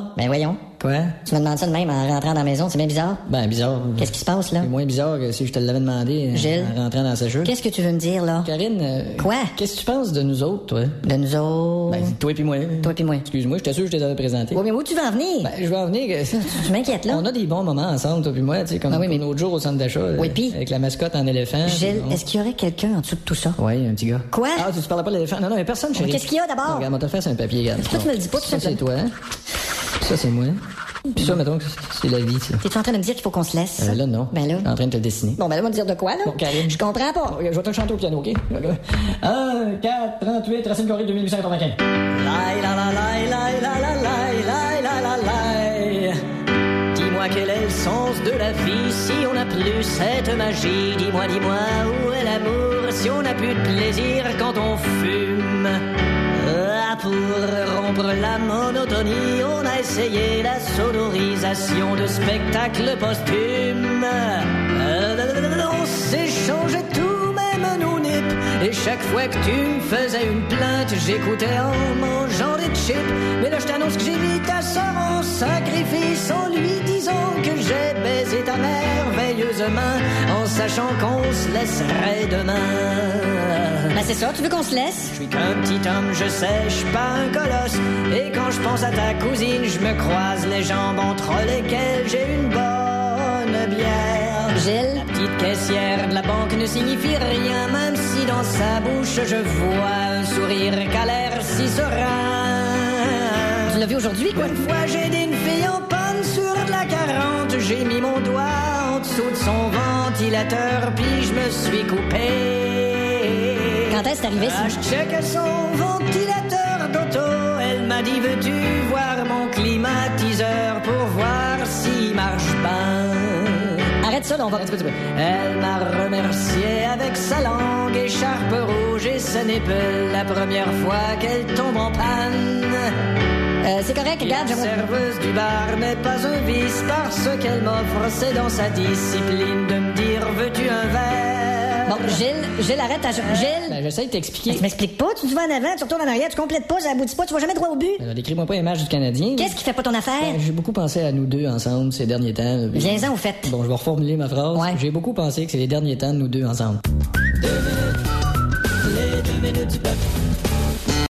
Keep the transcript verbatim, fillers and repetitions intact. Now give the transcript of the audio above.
Ben voyons. Quoi? Tu me demandes ça de même en rentrant dans la maison, c'est bien bizarre. Ben, bizarre. Qu'est-ce qui se passe, là? C'est moins bizarre que si je te l'avais demandé Gilles? en rentrant dans sa chute. Qu'est-ce que tu veux me dire, là? Karine... euh, Quoi? Qu'est-ce que tu penses de nous autres, toi? De nous autres... Ben, toi et moi. Toi pis moi. Excuse-moi, j'étais sûr que je t'avais présenté. Oui, mais où tu veux en venir? Ben, je vais en venir que... Tu m'inquiètes, là? On a des bons moments ensemble, toi et moi, tu sais, comme, Ah oui, mais- comme l'autre jour au centre d'achat. Oui, euh, pis? Avec la mascotte en éléphant. Gilles, On- est-ce qu'il y aurait quelqu'un en dessous de tout ça? Oui, un petit gars. Quoi? Ah, tu, tu parlais pas de l'éléphant? Non, non, mais personne, chérie. Qu'est-ce qu'il y a d'abord? Regarde, on t'a fait un papier, regarde. Pourquoi tu me le dis pas, tout Ça, c'est simplement? toi. Ça, c'est moi. Puis ça, mettons que c'est la vie, ça. T'es-tu en train de me dire qu'il faut qu'on se laisse? Euh, là, non. Ben là. Je suis en train de te le dessiner. Bon, ben là, on va me dire de quoi, là? Bon, Karine. Je comprends pas. Je vais te le chanter au piano, OK? un, quatre, trente-huit, Racine Corée, deux mille huit cent quatre-vingt-quinze. Laï, la, la, laï, laï, la, la, laï, laï, la, la, laï. Dis-moi quel est le sens de la vie si on n'a plus cette magie. Dis-moi, dis-moi où est l'amour si on n'a plus de plaisir quand on fume. Ah, pour rompre la monotonie, on a essayé la sonorisation de spectacles posthumes. Euh, on s'échangeait tout, même nos nippes. Et chaque fois que tu me faisais une plainte, j'écoutais en mangeant des chips. Mais là, je t'annonce que j'ai mis ta sœur en sacrifice en lui disant que j'ai baisé ta merveilleuse main en sachant qu'on se laisserait demain. Ben c'est ça, tu veux qu'on se laisse? Je suis qu'un petit homme, je sais, je suis pas un colosse. Et quand je pense à ta cousine, je me croise les jambes entre lesquelles j'ai une bonne bière. Gilles? La petite caissière de la banque ne signifie rien, même si dans sa bouche je vois un sourire qu'a l'air si serein. Tu l'as vu aujourd'hui, quoi? Une fois j'ai aidé une fille en panne sur de la quarante, j'ai mis mon doigt en dessous de son ventilateur, puis je me suis coupé. Quand est-ce que c'est arrivé, ça? Ah, je checkais son ventilateur d'auto. Elle m'a dit, veux-tu voir mon climatiseur pour voir s'il marche bien? Arrête ça, là, on va... Elle m'a remercié avec sa langue écharpe rouge et ce n'est pas la première fois qu'elle tombe en panne. Euh, c'est correct, regarde, La je... serveuse du bar n'est pas un vice parce qu'elle m'offre, c'est dans sa discipline de me dire, veux-tu un verre? Bon, Gilles, Gilles, arrête ta... Gilles! Ben, j'essaie de t'expliquer. Tu m'expliques pas, tu vas en avant, tu retournes en arrière, tu complètes pas, ça aboutit pas, tu vas jamais droit au but. Alors, décris-moi pas les matchs du Canadien. Qu'est-ce qui fait pas ton affaire? Ben, j'ai beaucoup pensé à nous deux ensemble ces derniers temps. Viens-en au fait. Bon, je vais reformuler ma phrase. Ouais. J'ai beaucoup pensé que c'est les derniers temps de nous deux ensemble. Deux minutes, les deux minutes du bloc.